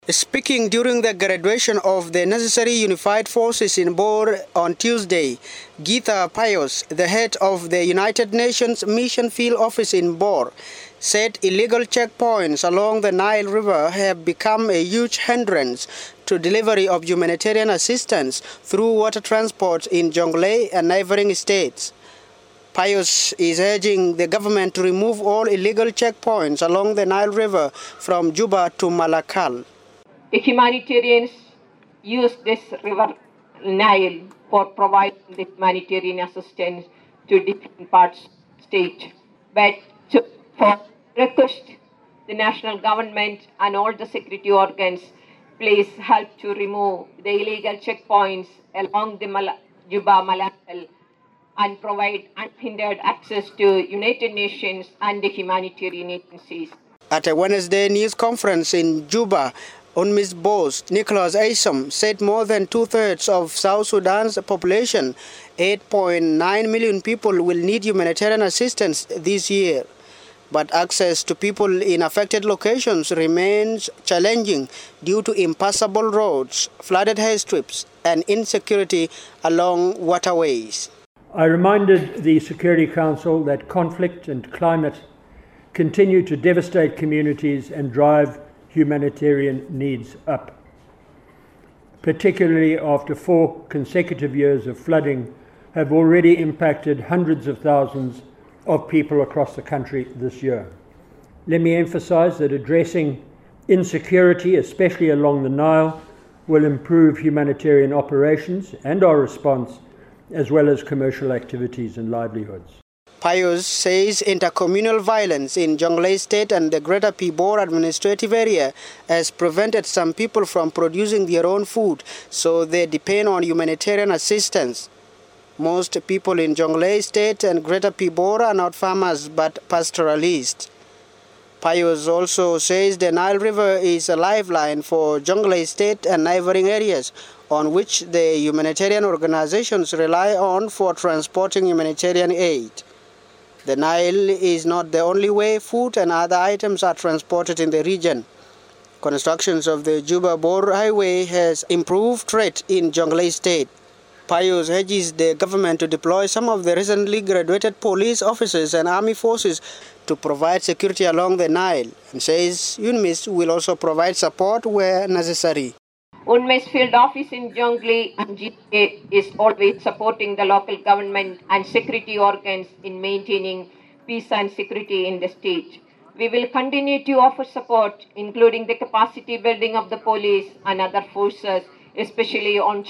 Speaking during the graduation of the necessary unified forces in Bor on Tuesday, Geetha Pius, the head of the United Nations Mission Field Office in Bor, said illegal checkpoints along the Nile River have become a huge hindrance to delivery of humanitarian assistance through water transport in Jonglei and neighboring states. Pius is urging the government to remove all illegal checkpoints along the Nile River from Juba to Malakal. The humanitarians use this river Nile for providing the humanitarian assistance to different parts of the state. But for request the national government and all the security organs, please help to remove the illegal checkpoints along the Juba Malakal and provide unhindered access to United Nations and the humanitarian agencies. At a Wednesday news conference in Juba, UNMISS boss Nicholas Aysom said more than two-thirds of South Sudan's population, 8.9 million people, will need humanitarian assistance this year. But access to people in affected locations remains challenging due to impassable roads, flooded airstrips, and insecurity along waterways. I reminded the Security Council that conflict and climate continue to devastate communities and drive humanitarian needs up, particularly after 4 consecutive years of flooding have already impacted hundreds of thousands of people across the country this year. Let me emphasize that addressing insecurity, especially along the Nile, will improve humanitarian operations and our response, as well as commercial activities and livelihoods. Pius says intercommunal violence in Jonglei State and the Greater Pibor administrative area has prevented some people from producing their own food, so they depend on humanitarian assistance. Most people in Jonglei State and Greater Pibor are not farmers but pastoralists. Pius also says the Nile River is a lifeline for Jonglei State and neighboring areas on which the humanitarian organizations rely on for transporting humanitarian aid. The Nile is not the only way food and other items are transported in the region. Constructions of the Juba-Bor Highway has improved trade in Jonglei State. Pius urges the government to deploy some of the recently graduated police officers and army forces to provide security along the Nile, and says UNMISS will also provide support where necessary. UNMISS field office in Jonglei and GTA is always supporting the local government and security organs in maintaining peace and security in the state. We will continue to offer support, including the capacity building of the police and other forces, especially on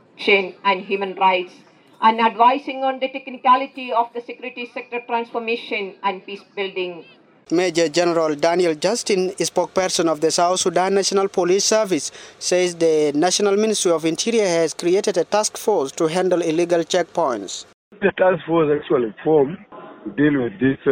and human rights, and advising on the technicality of the security sector transformation and peace building. Major General Daniel Justin, spokesperson of the South Sudan National Police Service, says the National Ministry of Interior has created a task force to handle illegal checkpoints. The task force actually formed to deal with these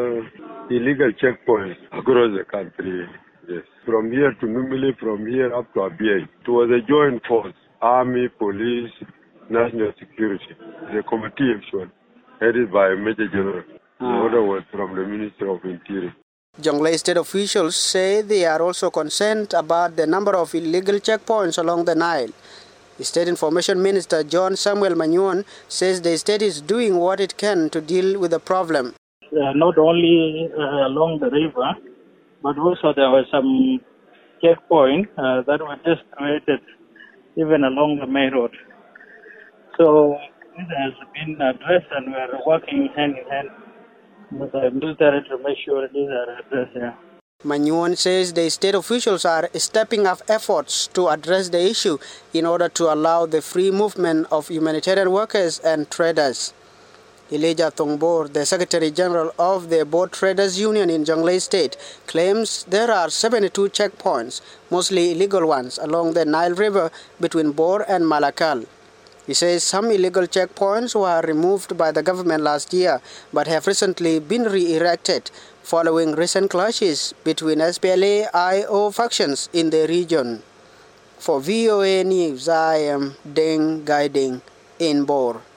illegal checkpoints across the country. Yes. From here to Numili, from here up to Abyei. It was a joint force, Army, Police, National Security. The committee actually, headed by Major General. The order was from the Minister of Interior. Jonglei State officials say they are also concerned about the number of illegal checkpoints along the Nile. State Information Minister John Samuel Manyuan says the state is doing what it can to deal with the problem. Not only along the river, but also there were some checkpoints that were just created even along the main road. So this has been addressed, and we are working hand in hand with the military to make sure these are addressed here. Manyuan says the state officials are stepping up efforts to address the issue in order to allow the free movement of humanitarian workers and traders. Elijah Thongbor, the Secretary General of the Boat Traders Union in Jonglei State, claims there are 72 checkpoints, mostly illegal ones, along the Nile River between Bor and Malakal. He says some illegal checkpoints were removed by the government last year but have recently been re-erected following recent clashes between SPLA-IO factions in the region. For VOA News, I am Deng Guiding in Bor.